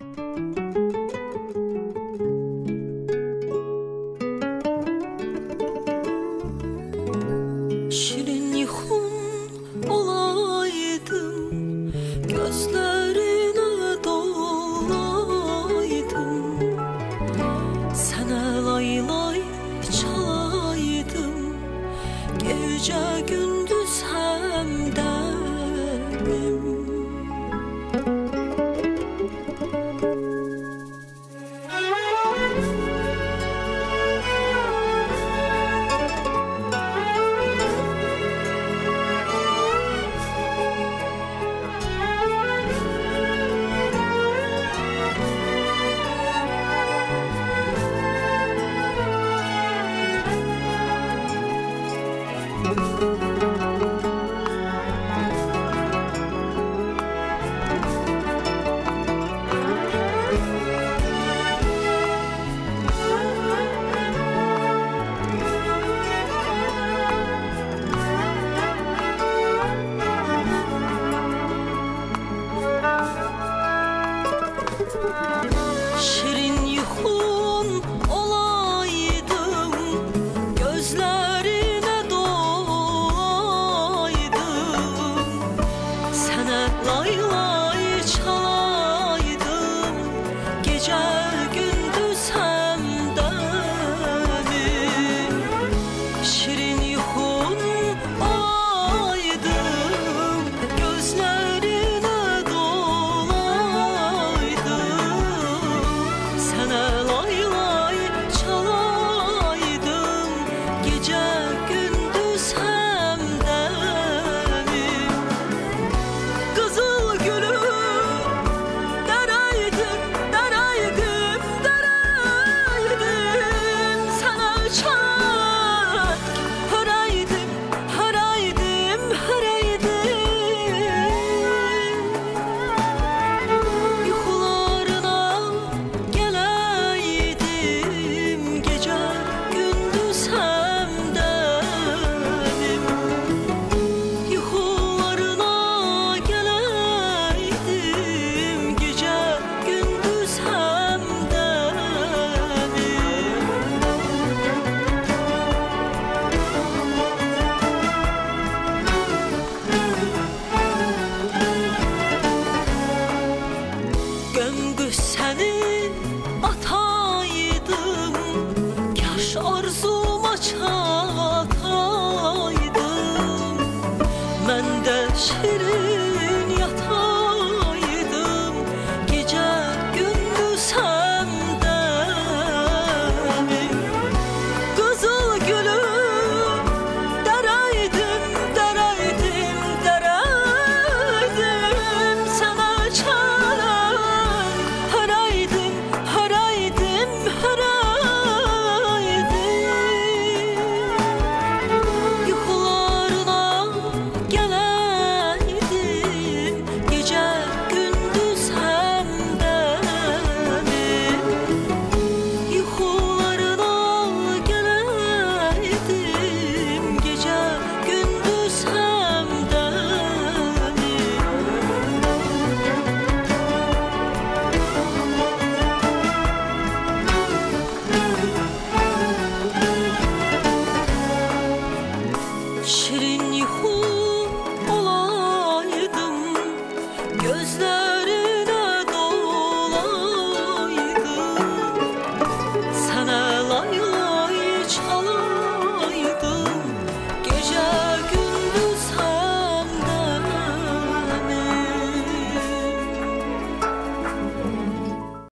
Şirin yuhum olaydım, gözlerine dolaydım. Sana lay lay çalaydım, gece gündüz hem demim. Şirin yuhum olaydım, gözlerine dolaydım. Sana lay lay çalaydım, gece gündüz hem demim. Şirin yuhum olaydım, gözlerine dolaydım. Sana lay lay çalaydım, gece gündüz hem demim. Kızıl gülüm deraydım, deraydım, deraydım. Sana çak höraydım, höraydım, höraydım. Yuxularına geleydim, gece gündüz hem demim. Yuxularına geleydim, gece gündüz hem demim. Gömgü seni ataydım, kaş arzuma çağırdım.